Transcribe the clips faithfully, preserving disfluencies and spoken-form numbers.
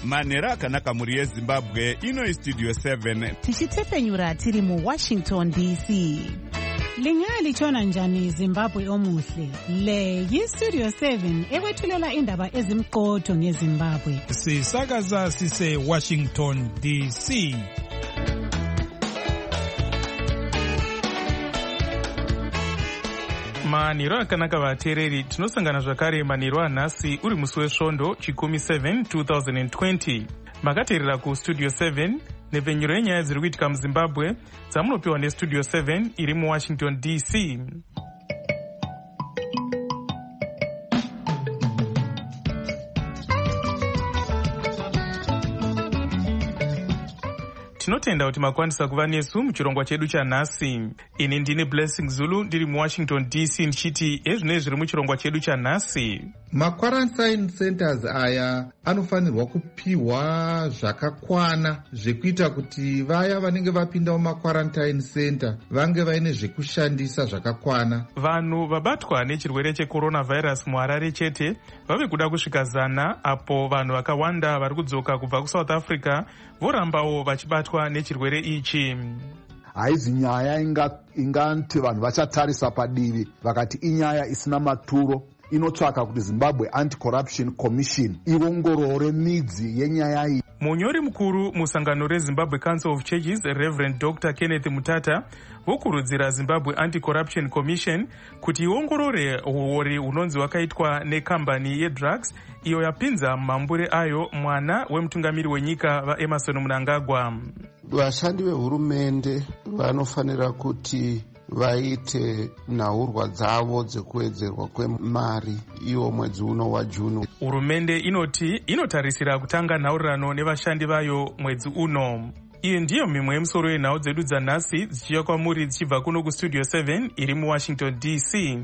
manhero akanaka mhuri yezimbabwe. Ino Studio seven tichitsepenyura tiri mu Washington D C. Lingalitshona njani Zimbabwe omuhle? Le yi-Studio seven ekwethulela indaba ezimqotho ngeZimbabwe. Sisakaza sise Washington D C. Manhero akanaka vateereri, tinosangana zvakare manhero anhasi uri musi wesvondo chikumi seven twenty twenty. Makateerera kuStudio seven nepfenyuro yenyaya dziri kuitika muZimbabwe dzamunopiwa neStudio seven iri muWashington D C. Tinotenda kuti makwanisa kuva nesu muchirongwa chedu chanhasi. Ini ndine Blessing Zulu ndiri muWashington D C ndichiti ezvinenge zviri muchirongwa chedu chanhasi. Quarantine centers aya anofanirwa kupiwa zvakakwana zvekuita kuti vaya vanenge vapinda mumaquarantine center vange vaine zvekushandisa zvakakwana. Vanhu vabatwa nechirwere checoronavirus muHarare chete vave kuda kusvika zana, apo vanhu vakawanda vari kudzoka kubva kuSouth Africa vorambawo vachibatwa nechirwere ichi. Haizi nyaya ingati vanhu vachatarisa padivi vakati inyaya isina maturo. Inotsvaka kuti Zimbabwe Anti-Corruption Commission iongorore midzi yenyaya iyi. Munyori mukuru musangano reZimbabwe Council of Churches, Reverend Doctor Kenneth Mutata, vokurudzira Zimbabwe Anti-Corruption Commission kuti iongorore uori hunonzi hwakaitwa nekambani yedrugs iyo yapinza mumambure ayo mwana wemutungamiri wenyika vaEmerson Mnangagwa. Vashandi vehurumende vanofanira kuti vaite nhaurwa dzavo dzekuwedzerwa kwemari iwo mwedzi uno waJuni. Hurumende inoti inotarisira kutanga nhaurirano nevashandi vayo mwedzi uno. Iyo ndiyo mimwe yemusoro yenhau dzedu dzanhasi dzichiuya kwamuri dzichibva kuno kuStudio seven iri muWashington D C.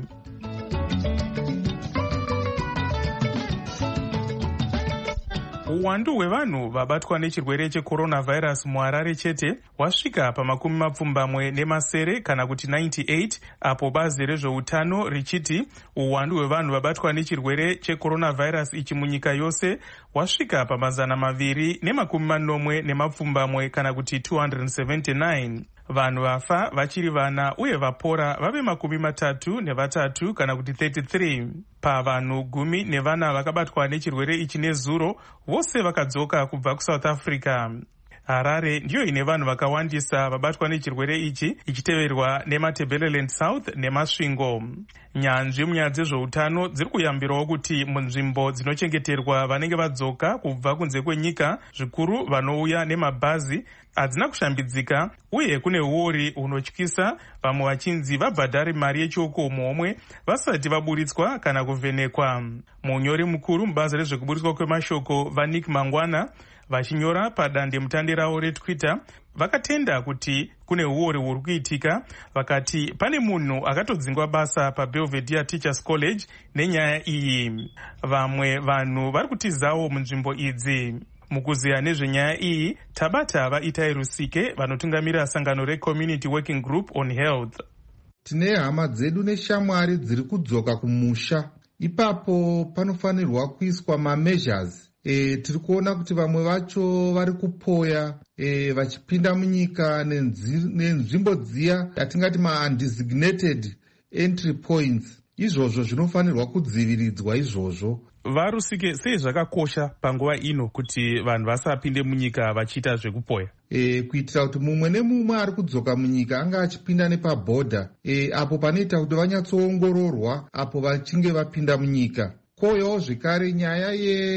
Uwandu hwevanhu vabatwa nechirwere checoronavirus muHarare chete wasvika pamakumi mapfumbamwe nemasere kana kuti ninety-eight, apo bazi rezveutano richiti uwandu hwevanhu vabatwa nechirwere checoronavirus ichi munyika yose wasvika pamazana maviri nemakumi manomwe nemapfumbamwe kana kuti two hundred seventy-nine. Vanhu vafa vachiri vana uye vapora vave makumi matatu nevatatu kana kuti thirty-three. Pavanhu gumi nevana vakabatwa nechirwere ichi nezuro, vose vakadzoka kubva kuSouth Africa. Harare ndiyo ine vanhu vakawandisa vabatwa nechirwere ichi, ichiteverwa neMatabeleland South neMasvingo. Nyanzvi munyaya dzezveutano dziri kuyambirawo kuti munzvimbo dzinochengeterwa vanenge vadzoka kubva kunze kwenyika, zvikuru vanouya nemabhazi, hadzina kushambidzika uye kune uori hunotyisa, vamwe vachinzi vabhadhare mari yechioko momwe vasati vaburitswa kana kuvhenekwa. Munyori mukuru mubazi rezvekuburitswa kwemashoko vaNick Mangwana vachinyora padande mutande ravo reTwitter vakatenda kuti kune uori huri kuitika, vakati pane munhu akatodzingwa basa paBelvedere Teachers College nenyaya iyi. Vamwe vanhu vari kutizawo munzvimbo idzi. Mukuziya nezvenyaya iyi tabata vaItai Rusike vanotungamirira sangano reCommunity Working Group on Health. Tine hama dzedu neshamwari dziri kudzoka kumusha, ipapo panofanirwa kuiswa mameasures. E, tiri kuona kuti vamwe vacho vari kupoya e, vachipinda munyika nenzvimbo dziya yatingati ma-undesignated entry points. Izvozvo zvinofanirwa kudziviridzwa izvozvo. Varusike, sei zvakakosha panguva ino kuti vanhu vasapinde munyika vachiita zvekupoya? E, kuitira kuti mumwe nemumwe ari kudzoka munyika anga achipinda nepabhodha, e, apo panoita kuti vanyatsoongororwa apo vachinge vapinda munyika. Koyawo zvekare nyaya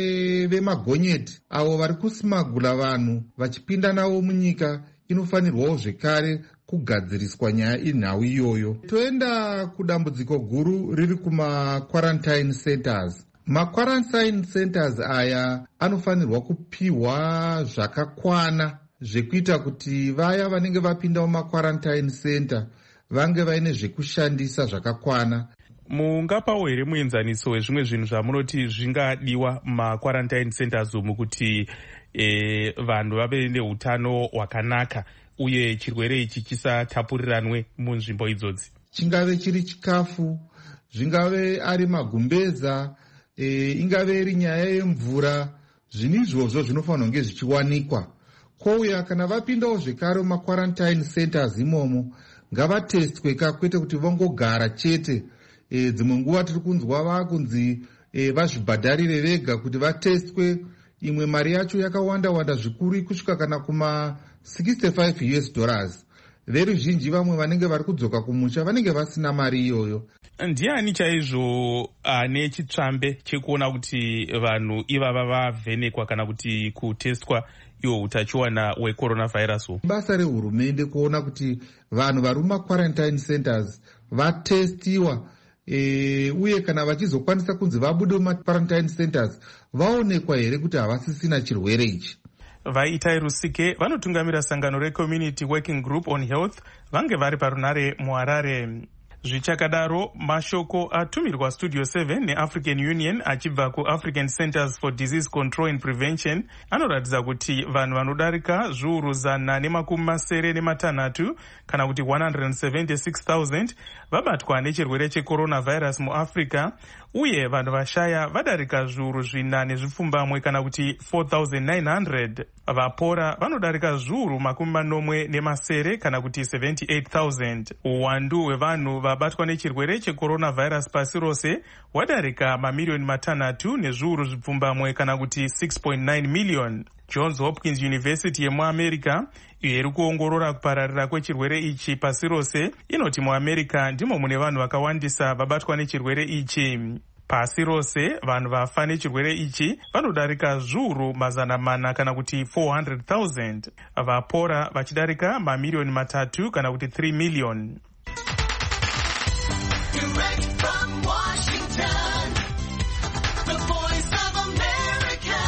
yevemagonyeti avo vari kusimagula vanhu vachipinda navo munyika inofanirwawo zvekare kugadziriswa nyaya inhau iyoyo. Toenda kudambudziko guru riri kuma-quarantine centers. Ma-quarantine centers aya anofanirwa kupiwa zvakakwana zvekuita kuti vaya vanenge vapinda muma-quarantine center vange vaine zvekushandisa zvakakwana. Mungapawo here muenzaniso wezvimwe zvinhu zvamunoti zvingadiwa mumaquarantine centers umu kuti e, vanhu vave neutano hwakanaka uye chirwere ichi chisatapuriranwe munzvimbo idzodzi? Chingave chiri chikafu, zvingave ari magumbeza, e, ingave iri nyaya yemvura, zvinhu izvozvo zvinofanira kunge zvichiwanikwa. Kouya kana vapindawo zvekare mumaquarantine centers imomo ngavatestwe ka, kwete kuti vangogara chete. E, dzimwe nguva tiri kunzwa vakunzi e, vazvibhadharire vega kuti vatestwe. Imwe mari yacho yakawanda wanda zvikuru kusvika kana kuma sixty-five US dollars. Veruzhinji vamwe vanenge vari kudzoka kumusha vanenge vasina mari iyoyo. Ndiani chaizvo ane chitsvambe chekuona kuti vanhu ivava vavhenekwa kana kuti kutestwa iwo utachiwana hwecoronavirus? Basa rehurumende kuona kuti vanhu vari mumaquarantine centers vatestiwa, e, uye kana vachizokwanisa kunzi vabude mumaquarantine centers vaonekwa here kuti havasisina chirwere ichi. Vaitai Rusike vanotungamira sangano reCommunity Working Group on Health vange vari parunare muHarare. Zvichakadaro, mashoko atumirwa Studio seven neAfrican Union achibva kuAfrican Centers for Disease Control and Prevention anoratidza kuti vanhu vanodarika zviuru zana nemakumi masere nematanhatu kana kuti one hundred seventy-six thousand vabatwa nechirwere checoronavirus muAfrica, uye vanhu vashaya vadarika zviuru zvina nezvipfumbamwe kana kuti four thousand nine hundred. Vapora vanodarika zviuru makumi manomwe nemasere kana kuti seventy-eight thousand. Uwandu hwevanhu vabatwa nechirwere checoronavirus pasi rose wadarika mamiliyoni matanhatu nezviuru zvipfumbamwe kana kuti six point nine million. Johns Hopkins University yemuAmerica iyo iri kuongorora kupararira kwechirwere ichi pasi rose inoti muAmerica ndimo mune vanhu vakawandisa vabatwa nechirwere ichi. Pasi rose vanhu vafa nechirwere ichi vanodarika zviuru mazana mana kana kuti four hundred thousand. Vapora vachidarika mamiliyoni matatu kana kuti three million. Direct from Washington, the voice of America,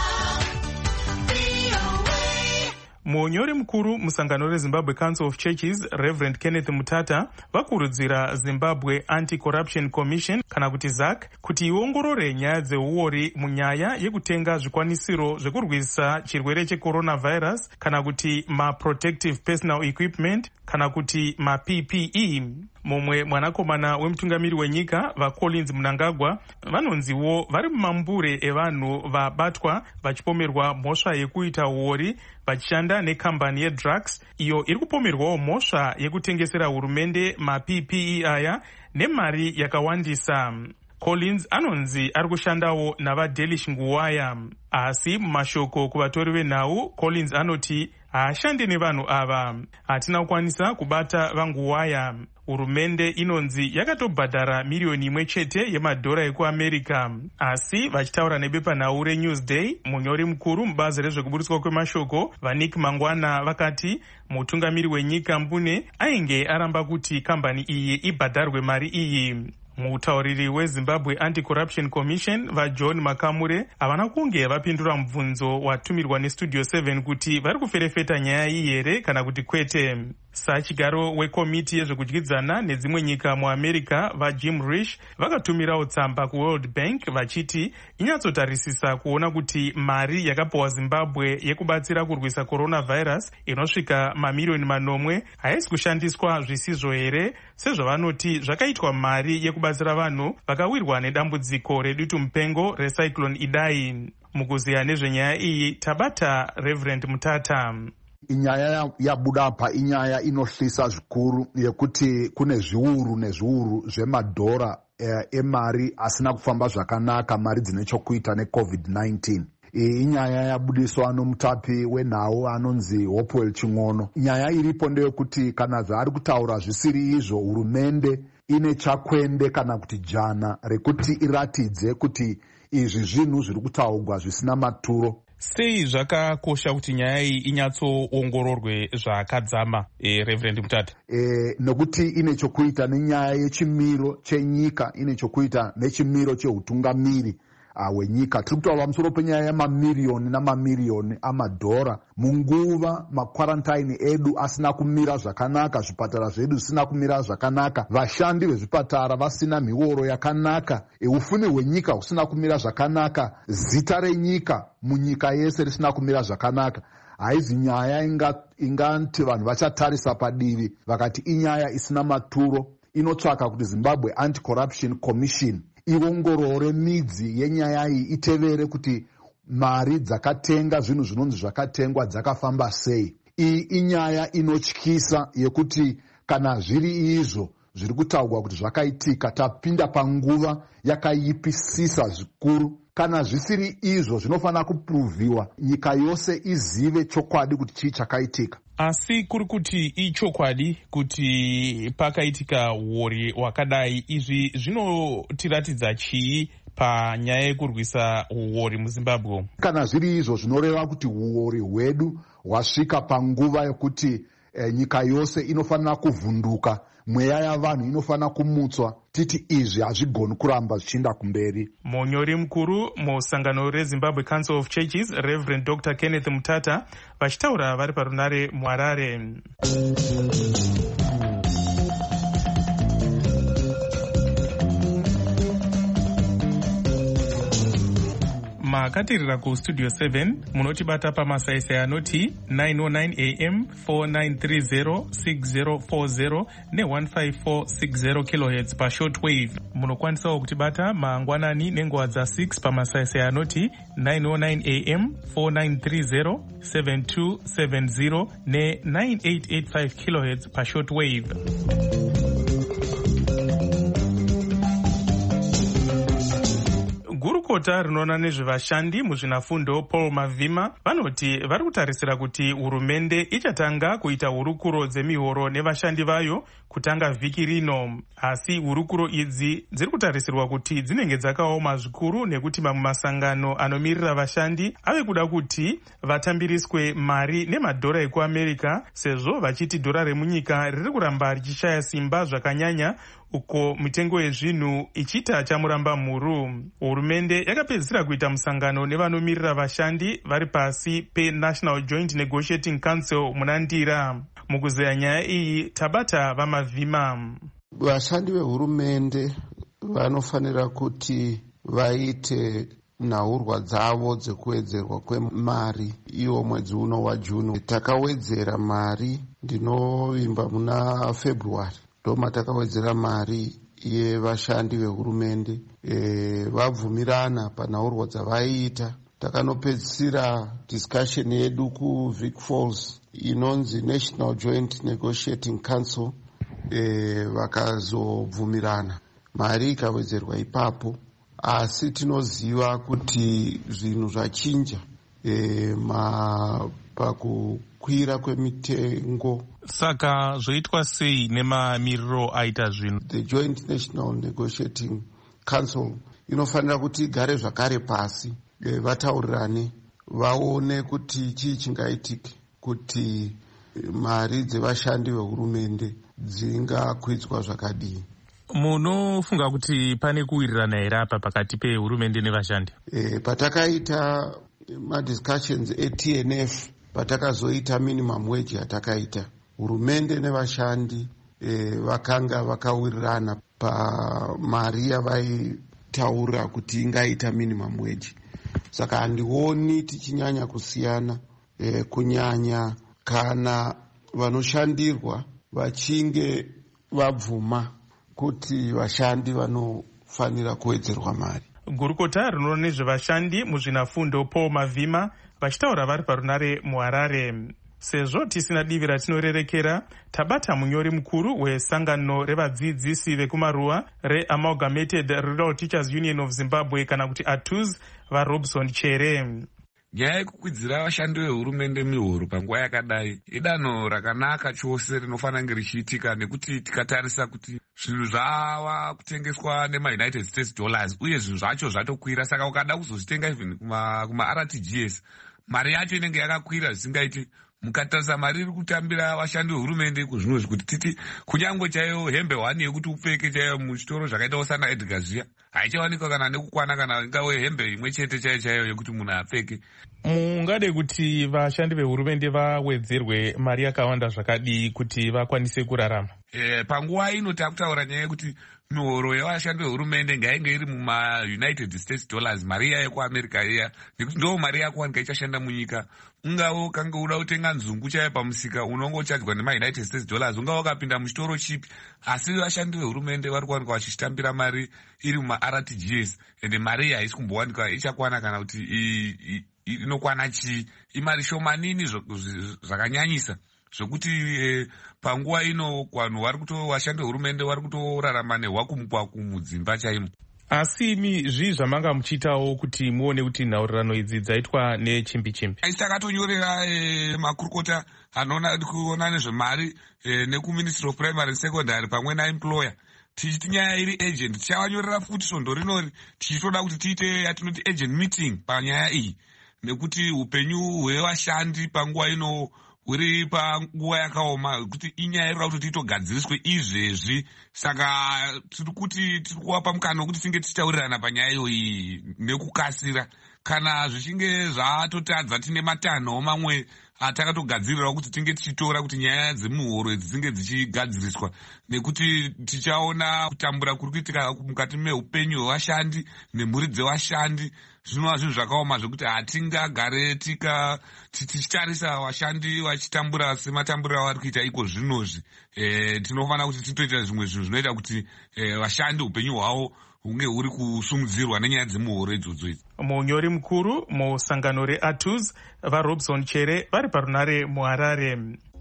V O A. Muonyori mukuru musangano reZimbabwe Council of Churches, Reverend Kenneth Mutata, vakurudzira Zimbabwe Anti-Corruption Commission kana kuti Z A C kuti iongorore nyaya dzeuori munyaya yekutenga zvikwanisiro zvekurwisa chirwere checoronavirus kana kuti ma-protective personal equipment kana kuti ma-P P E. Mumwe mwanakomana wemutungamiri wenyika vaCollins Mnangagwa vanonziwo vari mumambure evanhu vabatwa vachipomerwa mhosva yekuita uori vachishanda nekambani yedrugs iyo iri kupomerwawo mhosva yekutengesera hurumende ma-P P E aya nemari yakawandisa. Collins anonzi ari kushandawo navaDelish Nguwaya, asi mumashoko kuvatori venhau Collins anoti haashandi nevanhu ava. Hatina kukwanisa kubata vaNguwaya. Hurumende inonzi yakatobhadhara miliyoni imwe chete yemadhora ekuAmerica, asi vachitaura nebepanhau reNewsday, munyori mukuru mubazi rezvekuburitswa kwemashoko vaNick Mangwana vakati mutungamiri wenyika Mbune ainge aramba kuti kambani iyi ibhadharwe mari iyi. Mutauriri weZimbabwe Anti-Corruption Commission vaJohn Makamure havana kunge vapindura mubvunzo watumirwa neStudio seven kuti vari kuferefeta nyaya iyi here kana kuti kwete. Sachigaro wekomiti yezvekudyidzana nedzimwe nyika muAmerica vaJim Risch vakatumirawo tsamba kuWorld Bank vachiti inyatsotarisisa kuona kuti mari yakapiwa Zimbabwe yekubatsira kurwisa coronavirus inosvika mamiliyoni manomwe haisi kushandiswa zvisizvo here, sezvavanoti zvakaitwa mari yekubatsira vanhu vakawirwa nedambudziko redutu mupengo recyclone Idai. Mukuziya nezvenyaya iyi tabata Reverend Mutata. Inyaya yabuda pa inyaya inohlisa zvikuru yekuti kune zviuru nezviuru zvemadhora emari asina kufamba zvakanaka, mari dzine chokuita neCovid nineteen. Iyi inyaya yabudiswa nomutapi wenhau anonzi Hopewell Ching'ono. Nyaya iripo ndeyekuti kana zvaari kutaura zvisiri izvo, hurumende ine chakwende kana kuti jana rekuti iratidze kuti izvi zvinhu zviri kutaurwa zvisina maturo. Sei zvakakosha kuti nyaya iyi inyatsoongororwe zvakadzama, e, Reverend Mutata? E, nokuti ine chokuita nenyaya yechimiro chenyika, ine chokuita nechimiro cheutungamiri hwenyika. Tiri kutaura pamusoro penyaya yamamiriyoni namamiriyoni amadhora munguva makwarantine edu asina kumira zvakanaka, zvipatara zvedu zvisina kumira zvakanaka, vashandi vezvipatara vasina mihoro yakanaka, ufumi hwenyika husina kumira zvakanaka, zita renyika munyika yese risina kumira zvakanaka. Haizi nyaya ingati vanhu vachatarisa padivi vakati inyaya isina maturo. Inotsvaka kuti Zimbabwe Anti-Corruption Commission iongorore midzi yenyaya iyi, itevere kuti mari dzakatenga zvinhu zvinonzi zvakatengwa dzakafamba sei. Iyi inyaya inotyisa yekuti kana zviri izvo zviri kutaurwa kuti zvakaitika tapinda panguva yakaipisisa zvikuru. Kana zvisiri izvo zvinofanira kupruviwa nyika yose izive chokwadi kuti chii chakaitika. Asi kuri kuti ichokwadi kuti pakaitika uori wakadai, izvi zvinotiratidza chii panyaya yekurwisa uori muZimbabwe? Kana zviri izvo zvinoreva kuti uori hwedu hwasvika panguva yekuti eh, nyika yose inofanira kuvhunduka, mweya yavanhu inofanira kumutswa. Titi izvi hazvigoni kuramba zvichienda kumberi. Munyori mukuru musangano reZimbabwe Council of Churches, Reverend Doctor Kenneth Mutata, vachitaura vari parunare muHarare. Makatirira kustudio seven munotibata pamasaisai anoti nine oh nine a m four nine three zero six zero four zero ne one five four six zero kilohertz pashortwave. Munokwanisawo kutibata mangwanani nenguva dza six pamasaisai anoti nine oh nine a m four nine three zero seven two seven zero ne nine eight eight five kilohertz pashortwave. Gurukota rinoona nezvevashandi muzvinafundo Paul Mavhima vanoti vari kutarisira kuti hurumende ichatanga kuita hurukuro dzemihoro nevashandi vayo kutanga vhiki rino. Asi hurukuro idzi dziri kutarisirwa kuti dzinenge dzakaoma zvikuru nekuti mamwe masangano anomirira vashandi ave kuda kuti vatambiriswe mari nemadhora ekuAmerica, sezvo vachiti dhora remunyika riri kuramba richishaya simba zvakanyanya uko mitengo yezvinhu ichita chamuramba mhuru. Hurumende yakapedzisira kuita musangano nevanomirira vashandi vari pasi peNational Joint Negotiating Council munandira. Mukuzeya nyaya iyi tabata vaMavhima. Vashandi vehurumende vanofanira kuti vaite nhaurwa dzavo dzekuwedzerwa kwemari iwo mwedzi uno waJuni. Takawedzera mari, ndinovimba muna February ndoma takawedzera mari yevashandi vehurumende. E, vabvumirana panhaurwa dzavaiita. Takanopedzisira discussion yedu kuVic Falls inonzi National Joint Negotiating Council, e, vakazobvumirana mari ikawedzerwa ipapo. Asi tinoziva kuti zvinhu zvachinja e, ma pakukwira kwemitengo. Saka zvoitwa sei nemamiriro aita zvinhu? The Joint National Negotiating Council inofanira kuti igare zvakare pasi, e, vataurirane vaone kuti chii chingaitike kuti mari dzevashandi vehurumende dzingakwidzwa zvakadii. Munofunga kuti pane kuwirirana here apa pakati pehurumende nevashandi? E, patakaita madiscussions eT N F, patakazoita minimum wage yatakaita, hurumende nevashandi e, vakanga vakawirirana pamari yavaitaura kuti ingaita minimum wage. Saka handioni tichinyanya kusiyana, e, kunyanya kana vanoshandirwa vachinge vabvuma kuti vashandi vanofanira kuwedzerwa mari. Gurukota rinoona nezvevashandi muzvinafundo Paul Mavhima vachitaura vari parunare muHarare. Sezvo tisina divi ratinorerekera, tabata munyori mukuru wesangano revadzidzisi vekumaruwa reAmalgamated Rural Teachers Union of Zimbabwe kana kuti A T U Z vaRobson Chere. Nyaya yekukwidzira vashandi vehurumende mihoro panguva yakadai idanho rakanaka chose rinofanira kunge richiitika, nekuti tikatarisa kuti zvinhu zvava kutengeswa nemaUnited States dollars uye zvinhu zvacho zvatokwira. Saka ukada kuzozvitenga even kuma, kuma R T G S mari yacho inenge yakakwira zvisingaiti. Mukatarisa mari iri kutambira vashandi vehurumende kuzvino kuti titi kunyange chaiyo hembe hwani yekuti upfeke chaiyo muchitoro zvakaita sana Edgar zviya haichawanikwa kana nekukwana, kana ingawe hembe imwe chete chaiyo chaiyo yekuti munhu apfeke. Mungade kuti vashandi vehurumende vawedzerwe mari yakawanda zvakadii kuti vakwanise kurarama? e, panguva ino takutaura nyaya yekuti mihoro yevashandi vehurumende ngainge iri mumaunited states dollars, mari iya yekuamerica iya, nekuti ndo mari yakuwanika ichashanda munyika. Ungavo kange uda kutenga nzungu chaiyo pamusika unongochadzwa nemaunited states dollars, ungava wakapinda muchitoro chipi, asi vashandi vehurumende vari kuwanika vachitambira mari iri muma-R T G S, ende mari iyi haisi kumbowanika ichakwana kana kuti inokwana chii, imari shomanini zvakanyanyisa zvokuti eh, panguva ino vanhu vari kuto vashandi vehurumende vari kutorarama nehwakumukwaku mudzimba chaimo. Asi imi zvii zvamanga muchiitawo kuti muone kuti nhaurirano idzi dzaitwa nechimbi chimbi? Isi takatonyorera eh, makurukota anoona kuona nezvemari eh, nekuministry of primary and secondary pamwe naemployer, tichiti nyaya iri agent tichavanyorera futi svondo rinori tichitoda kuti tiite yatinoti agent meeting panyaya iyi, nekuti upenyu hwevashandi panguva ino huri panguva yakaoma, kuti inyaya irikuda kuti itogadziriswe izvezvi. Saka tiri kuti tiri kuvapa mukana wekuti tinge tichitaurirana panyaya iyoyi nekukasira. Kana zvichinge zvatotadza tine matanho mamwe atakatogadzirira kuti tinge tichitora kuti nyaya dzemuhoro idzi dzinge dzichigadziriswa, nekuti tichaona kutambura kuri kuitika mukati meupenyu hwevashandi nemhuri dzevashandi. Zvinova zvinhu zvakaoma zvekuti hatingagare tichitarisa vashandi vachitambura sematamburiro avari kuita iko zvinozvi. E, tinofanira kuti titoita zvimwe zvinhu zvinoita kuti e, vashandi upenyu hwavo hunge huri kusumudzirwa nenyaya dzemuhoro idzodzo idzi. Munyori mukuru musangano reA T U S vaRobson Chere vari parunare muHarare.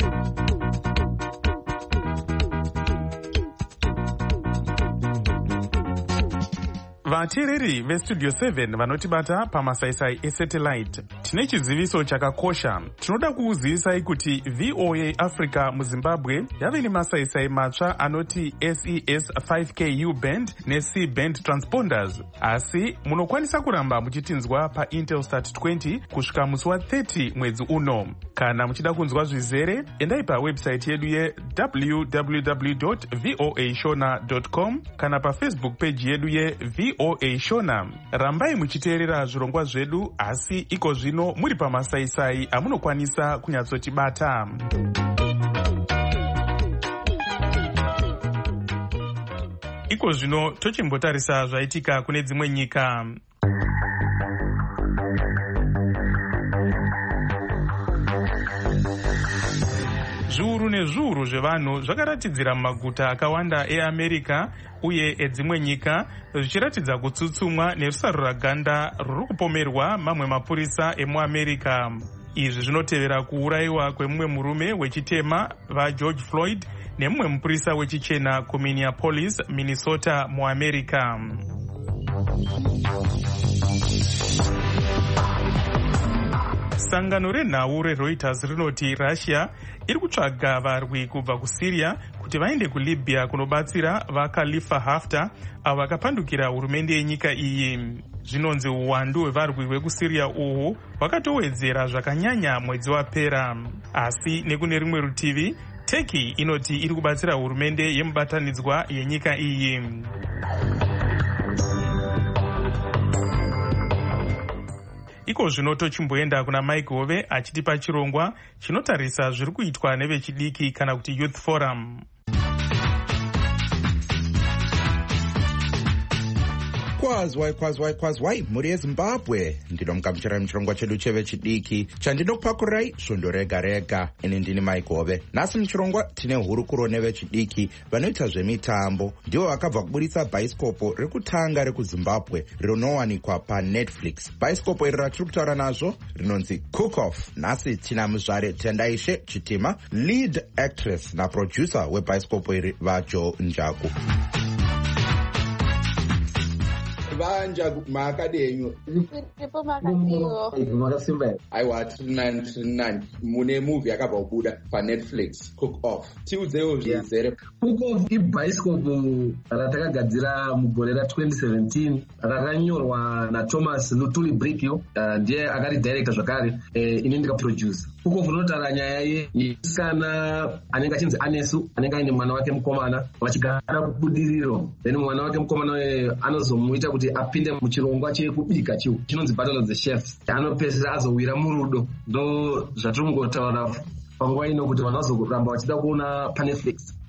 Vateereri vestudio seven vanotibata pamasaisai esatellite, tine chiziviso chakakosha. Tinoda kukuzivisai kuti V O A Africa muZimbabwe yave nemasaisai matsva anoti S E S five K U band neC band transponders, asi munokwanisa kuramba muchitinzwa paIntelsat twenty kusvika musi wa thirty mwedzi uno. Kana muchida kunzwa zvizere, endai pawebsite yedu ye w w w dot voa shona dot com kana pafacebook page yedu ye V O A Shona. Rambai muchiteerera zvirongwa zvedu, asi iko zvino muri pamasaisai amunokwanisa kunyatsotibata. Iko zvino tochimbotarisa zvaitika kune dzimwe nyika. Zviuru nezviuru zvevanhu zvakaratidzira mumaguta akawanda eAmerica uye edzimwe nyika, zvichiratidza kutsutsumwa nerusarura ganda ruri kupomerwa mamwe mapurisa emuAmerica. Izvi zvinotevera kuurayiwa kwemumwe murume wechitema vaGeorge Floyd nemumwe mupurisa wechichena kuMinneapolis, Minnesota muAmerica. Sangano renhau reReuters rinoti Russia iri kutsvaga varwi kubva kuSyria kuti vaende kuLibya kunobatsira vaKhalifa Haftar avo vakapandukira hurumende yenyika iyi. Zvinonzi uwandu hwevarwi vekuSyria uhu hwakatowedzera zvakanyanya mwedzi wapera. Asi nekune rimwe rutivi, Turkey inoti iri kubatsira hurumende yemubatanidzwa yenyika iyi. Iko zvino tochimboenda kuna Mike Hove achitipa chirongwa chinotarisa zviri kuitwa nevechidiki kana kuti Youth Forum. Kwazwai kwazwai kwazwai muri yeZimbabwe, ndinomugamuchirai muchirongwa chedu chevechidiki chandinopakurai svondo rega rega. Ini ndini Mike Hove. Nhasi muchirongwa tine hurukuro nevechidiki vanoita zvemitambo. Ndivo vakabva kuburitsa bhaisikopo rekutanga rekuZimbabwe rinowanikwa paNetflix. Bhaisikopo iri ratiri kutaura nazvo rinonzi Cook Off. Nhasi tina muzvare Tendaishe Chitima, lead actress naproducer webhaisikopo iri vaJoe Njaku. Vanja makadenyu ndipo makatiwo makasimba aiwa tiri nani tiri nani mune movie yakabva kubuda paNetflix Cook Off. Tiudzewo zvizere. Cook Off ibhaisikopo ratakagadzira mugore ratwenty seventeen rakanyorwa naThomas Lutuli Brikio, ndiye akaridirecta zvakare, ini ndikaproduce. Cook Off inotaura nyaya yemusikana anenge achinzi Anesu anenge aine mwana wake mukomana vachigara kubudiriro, then mwana wake mukomana anozomuita kuti apinde muchirongwa chekubika chiu chinonzi Battle of the Chefs, anopedzisira azowira murudo. Ndo zvatiri kungotaura panguva ino kuti vanhu vazoramba vachida kuona paNetflix.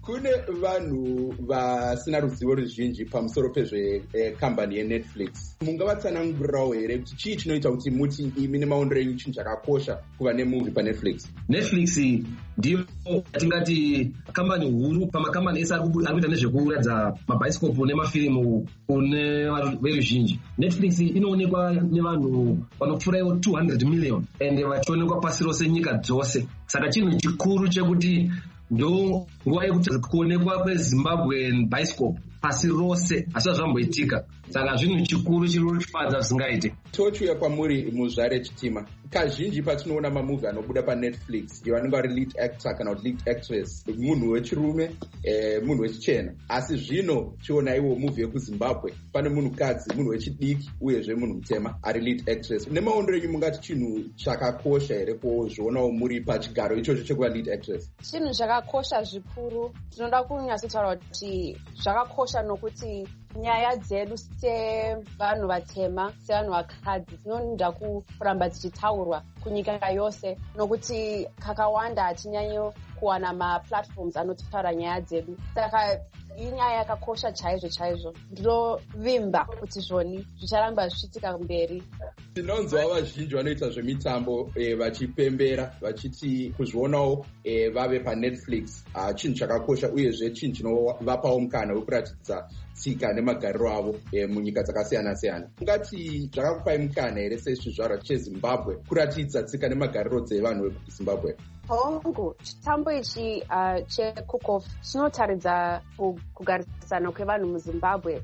kune vanhu vasina ruzivo ruzhinji pamusoro pezvekambani yenetflix. Mungavatsanangurirawo here kuti chii chinoita kuti muti imi nemaondero enyu chinhu chakakosha kuva nemovhi panetflix? Netflix ndiyo tingati kambani huru pamakambani ese ari kuita nezvekuratidza mabhaisikopu nemafirimu kune veruzhinji. Netflix inoonekwa nevanhu vanopfuurawo two hundred million ende vachionekwa pasi rose nyika dzose. Saka chinhu chikuru chekuti ndo nguva yekuti kuonekwa kweZimbabwe bioscope pasi rose asi zvamboitika. Saka zvinhu chikuru chiri kufadza zvisingaite. Tochiuya kwamuri muzvare chitima. Kazhinji patinoona mamovhi anobuda paNetflix vanenge vari lead actor kana kuti lead actress munhu wechirume eh, munhu wechichena. Asi zvino chionaiwo movhi yekuZimbabwe pane munhukadzi munhu wechidiki uyezve munhu mutema ari lead actress. Nemaondero enyu mungati chinhu chakakosha here kuzvionawo muri pachigaro ichocho chekuva lead actress? Chinhu chakakosha zvikuru. Tinoda kunyatsotaura kuti zvakakosha nokuti nyaya dzedu sevanhu vatema sevanhu vakadzi dzinoda kuramba dzichitaurwa kunyika yose nokuti kakawanda hatinyanyo kuwana maplatforms anotaura nyaya dzedu. Saka inyaya yakakosha chaizvo chaizvo. Ndinovimba kuti zvoni zvicharamba zvichiitika mberi. Tinonzwa vazhinji vanoita zvemitambo eh, vachipembera vachiti kuzvionawo eh, vave paNetflix ah, chinhu chakakosha uyezve chinhu chinovapawo mukana wekuratidza tsika nemagariro avo eh, munyika dzakasiyana siyana. Ungati zvakakupai mukana here sechizvarwa cheZimbabwe kuratidza tsika nemagariro dzevanhu vezimbabwe? Hongu chitambo ichi uh, cheCookoff chinotaridza kugarisana kwevanhu muZimbabwe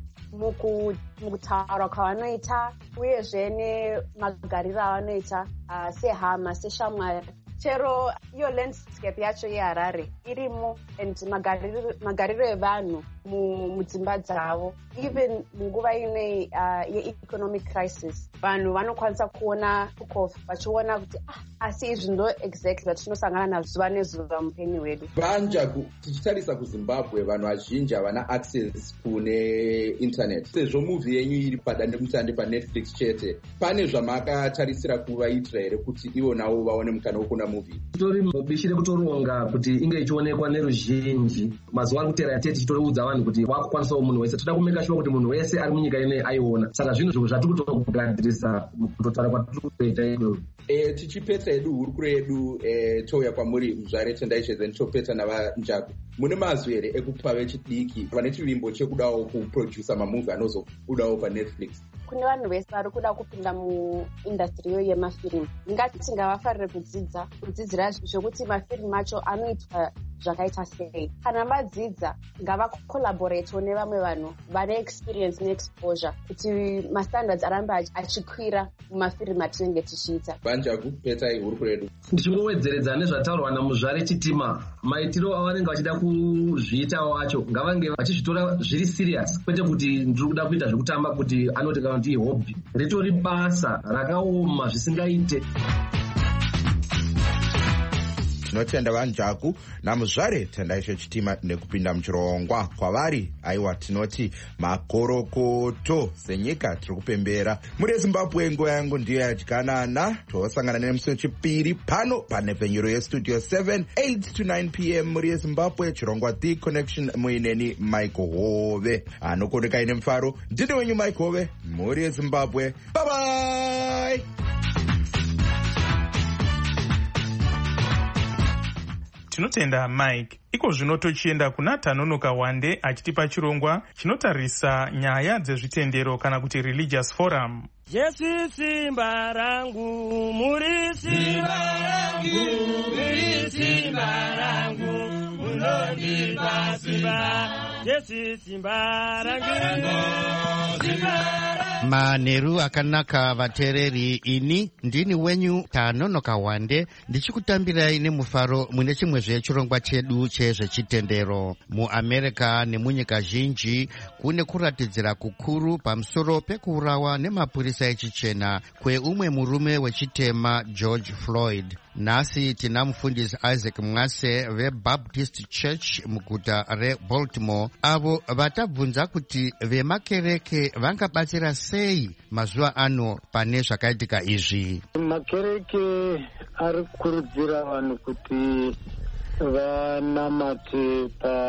mukutaura kwavanoita uyezve nemagariro avanoita uh, sehama seshamwari. Chero iyo landscape yacho yeHarare irimo and magariro evanhu mudzimba dzavo. Even munguva ine uh, ye-economic crisis vanhu vanokwanisa kuona Cookoff vachiona kuti ah, asi izvi ndo exactly zvatinosangana nazvo zuva nezuva mupenyu hwedu. Banja tichitarisa kuZimbabwe vanhu vazhinji havana access kune internet. Sezvo movhi yenyu iri padandemutande paNetflix chete, pane zvamakatarisira kuvaitira here kuti ivo navo vaone mukana wekuona movie? Titori mubishi rekutoronga kuti inge ichionekwa neruzhinji. Mazuva ari kutera yatete titoriudza vanhu kuti wakukwanisawo munhu wese. Toda kumeka sure kuti munhu wese ari munyika ine aiona. Saka zvinhu zvimwe zvatiri kutogadirisa kutotaura kwatiri kutoita ikweyo. E, tichipeta edu hurukuro yedu e, touya kwamuri muzvare tendaishedze ndichopeta navanjagu. Mune mazwi here ekupa vechidiki vane chivimbo chekudawo kuprodusa mamovhi anozobudawo paNetflix? Kune vanhu vese vari kuda kupinda muindastri iyo yemafirimu. Ndingati tingavafarire kudzidza kudzidzira zvokuti mafirimu acho anoitwa zvakaita sei. Kana vadzidza ngavacollaboratewo nevamwe vanhu vane experience neexposure kuti mastandards arambe achikwira mumafirimu atinenge tichiita. Banjagu petai hurukuro yedu. Ndichingowedzeredza nezvataurwa namuzvare chitima, maitiro avanenge vachida kuzviita wacho ngavange vachizvitora zviri serious, kwete kuti ndiri kuda kuita zvekutamba kuti anoti kana kuti hobby. Ritori basa rakaoma zvisingaite. tinotenda vanjaku namuzvare tendaishe chitima nekupinda muchirongwa kwavari. Aiwa, tinoti makorokoto senyika tiri kupembera. Muri yeZimbabwe nguva yangu ndiyo yadyanana. Tosangana nemusi wechipiri pano panepfenyuro yestudio seven eight to nine p m muri yeZimbabwe. Chirongwa The Connection muineni Michael Hove anokoneka ine mufaro. Ndine wenyu Michael Hove muri yeZimbabwe. Bye bye. Tinotenda Mike. Iko zvino tochienda kuna Tanonoka Wande achitipa chirongwa chinotarisa nyaya dzezvitendero kana kuti religious forum. Jesu simba rangu, muri simba rangu, muri simba rangu, munondipa simba. Jesu simba rangu, simba rangu. Manheru akanaka vateereri, ini ndini wenyu Tanonoka Wande ndichikutambirai nemufaro mune chimwe zvechirongwa chedu chezvechitendero. MuAmerica nemunyika zhinji kune kuratidzira kukuru pamusoro pekuurawa nemapurisa echichena kweumwe murume wechitema George Floyd. Nhasi tina mufundisi Isaac Mwase veBaptist Church muguta reBaltimore avo vatabvunza kuti vemakereke vangabatsira sei mazuva ano pane zvakaitika izvi. Makereke ari kukurudzira vanhu kuti vanamate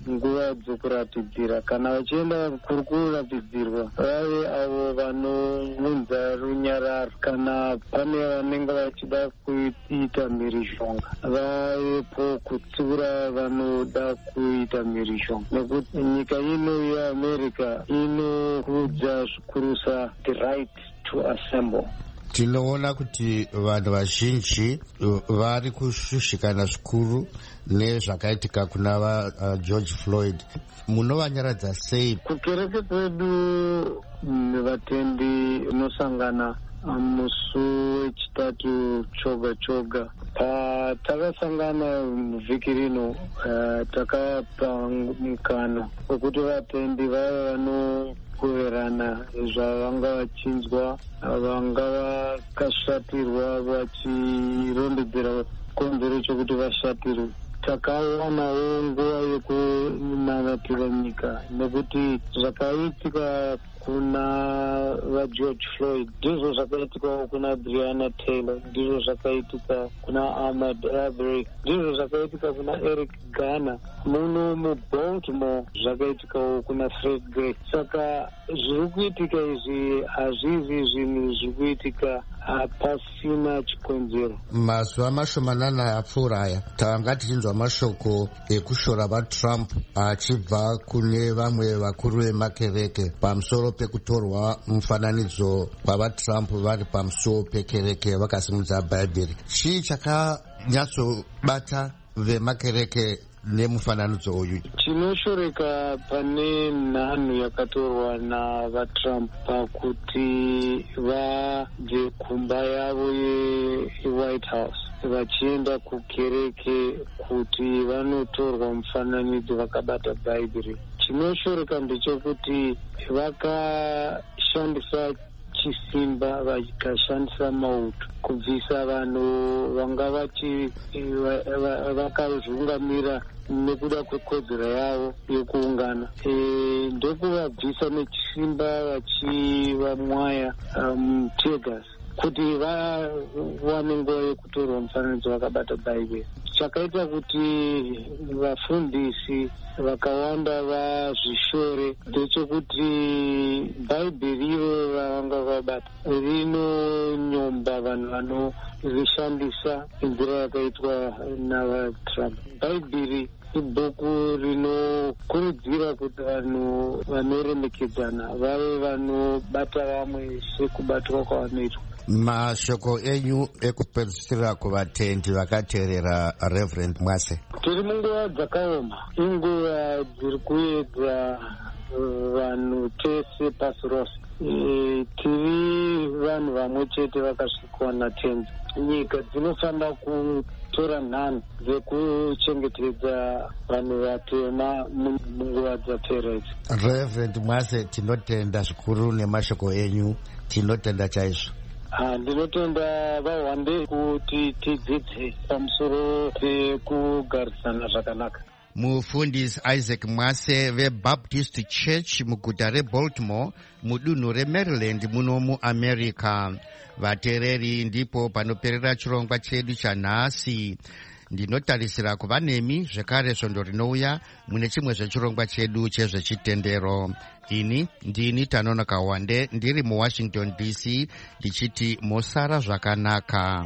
nguva dzokurapidzira. Kana vachienda kuri kurapidzirwa vave avo vanounza runyararo. Kana pane vanenge vachida kuita mhirishonga vavepo kutsiura vanoda kuita mhirishonga, nekuti nyika ino yeamerica inokudza zvikurusa the right to assemble. Tinoona kuti vanhu vazhinji vari kushushikana zvikuru nezvakaitika kuna va uh, George Floyd. Munovanyaradza sei? Kukereke kwedu vatendi unosangana musi wechitatu choga choga. Patakasangana vhiki rino uh, takapa mukana wekuti vatendi vaya vano kuverana zvavanga vachinzwa, vanga vakashatirwa vachirondedzera konzero chokuti vashatirwe. Takawanawo nguva yekunanatira nyika nekuti zvakaitika kuna vaGeorge Floyd ndizvo zvakaitika kuna Breonna Taylor, ndizvo zvakaitika kuna Ahmaud Arbery, ndizvo zvakaitika kuna Eric Garner. Muno muBaltimore zvakaitikawo kuna Fred Gray. Saka zviri kuitika izvi hazvizi zvinhu zviri kuitika pasina chikonzero. Mazuva mashomanana apfuura aya tanga tichinzwa mashoko ekushora vaTrump achibva kune vamwe vakuru vemakereke pamusoro pekutorwa mufananidzo wavaTrump vari pamusuwo pekereke vakasimudza bhaibheri. Chii chakanyatsobata vemakereke nemufananidzo uyu? Tinoshoreka pane nhanho yakatorwa navaTrump pakuti vabve kumba yavo yeWhite House vachienda kukereke kuti vanotorwa mufananidzo vakabata bhaibheri. Chinoshoreka ndechekuti vakashandisa chisimba vakashandisa mauto kubvisa vanhu vanga vachi vakazviungamira nekuda kwekodzero yavo yokuungana, e, ndokuvabvisa nechisimba vachivamwaya mutegas um, kuti vawane nguva yekutorwa mufananidzo vakabata bhaibheri. Chakaita kuti vafundisi vakawanda vazvishore ndechekuti bhaibheri iro ravanga vabata rinonyomba vanhu vanorishandisa nenzira yakaitwa navaTrump. Bhaibheri ibhuku rinokurudzira kuti vanhu vanoremekedzana vave vanobata vamwe sekubatwa kwavanoitwa. Mashoko enyu ekupedzisira kuvatendi vakateerera Reverend Mwase. Tiri munguva dzakaoma, inguva dziri kuedza vanhu tese pasi rose. E, tiri vanhu vamwe chete vakasvikwa natenzi. Nyika dzinofanira kutora nhanho dzekuchengetedza vanhu vatema munguva dzateera idzi. Reverend Mwase, tinotenda zvikuru nemashoko enyu, tinotenda chaizvo. Ndinotenda vahwande kuti tidzidze pamusoro pekugarisana zvakanaka. Mufundisi Isaac Mwase veBaptist Church muguta reBaltimore mudunhu reMaryland muno muAmerica. Vateereri, ndipo panoperera chirongwa chedu chanhasi. Ndinotarisira kuva nemi zvekare svondo rinouya mune chimwe zvechirongwa chedu chezvechitendero. Ini ndini Tanonoka Wande ndiri muWashington D C ndichiti mosara zvakanaka.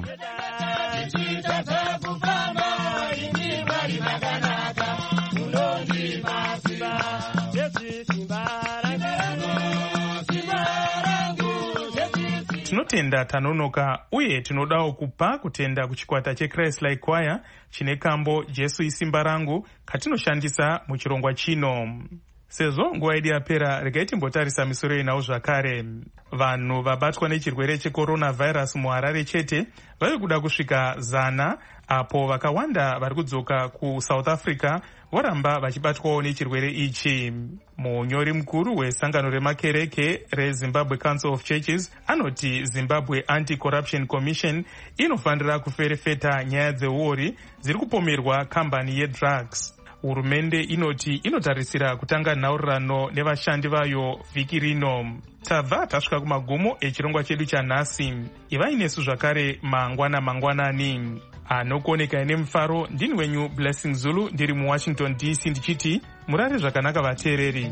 Tinotenda Tanonoka uye tinodawo kupa kutenda kuchikwata cheChrist Like Choir chine kambo Jesu isimba rangu katinoshandisa muchirongwa chino. Sezvo nguva yedu yapera, regai timbotarisa misoro inawo zvakare. Vanhu vabatwa nechirwere cheCoronavirus muHarare chete vari kuda kusvika zana, apo vakawanda vari kudzoka kuSouth Africa voramba vachibatwawo nechirwere ichi. Munyori mukuru wesangano remakereke reZimbabwe Council of Churches anoti Zimbabwe Anti-Corruption Commission inofanira kuferefeta nyaya dzeuori dziri kupomerwa kambani yedrugs. Hurumende inoti inotarisira kutanga nhaurirano nevashandi vayo vhiki rino. Tabva tasvika kumagumo echirongwa chedu chanhasi. Ivai nesu zvakare mangwana mangwanani. Anokuoneka ine mufaro ndini wenyu Blessing Zulu ndiri muWashington D C ndichiti murari zvakanaka vateereri.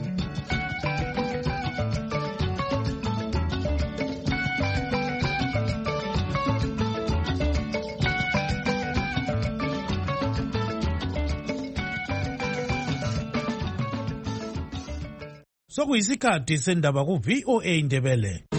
Sokuyisikhathi sendaba ku V O A Indebele.